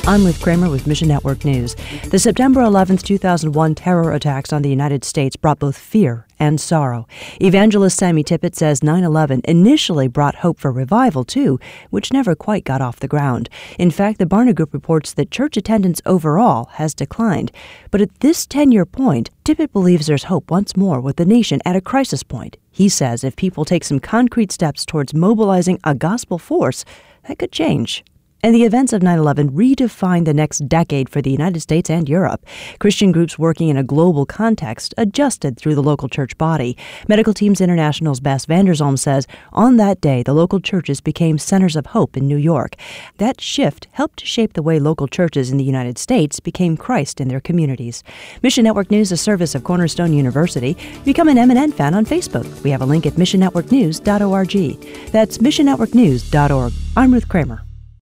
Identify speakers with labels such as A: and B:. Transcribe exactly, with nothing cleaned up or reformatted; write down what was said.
A: I'm Ruth Kramer with Mission Network News. The September eleventh, two thousand one terror attacks on the United States brought both fear and sorrow. Evangelist Sammy Tippit says nine eleven initially brought hope for revival, too, which never quite got off the ground. In fact, the Barna Group reports that church attendance overall has declined. But at this ten-year point, Tippit believes there's hope once more with the nation at a crisis point. He says if people take some concrete steps towards mobilizing a gospel force, that could change. And the events of nine eleven redefined the next decade for the United States and Europe. Christian groups working in a global context adjusted through the local church body. Medical Teams International's Bas van der Zalm says on that day, the local churches became centers of hope in New York. That shift helped shape the way local churches in the United States became Christ in their communities. Mission Network News, a service of Cornerstone University. Become an M N N fan on Facebook. We have a link at mission network news dot org. That's mission network news dot org. I'm Ruth Kramer.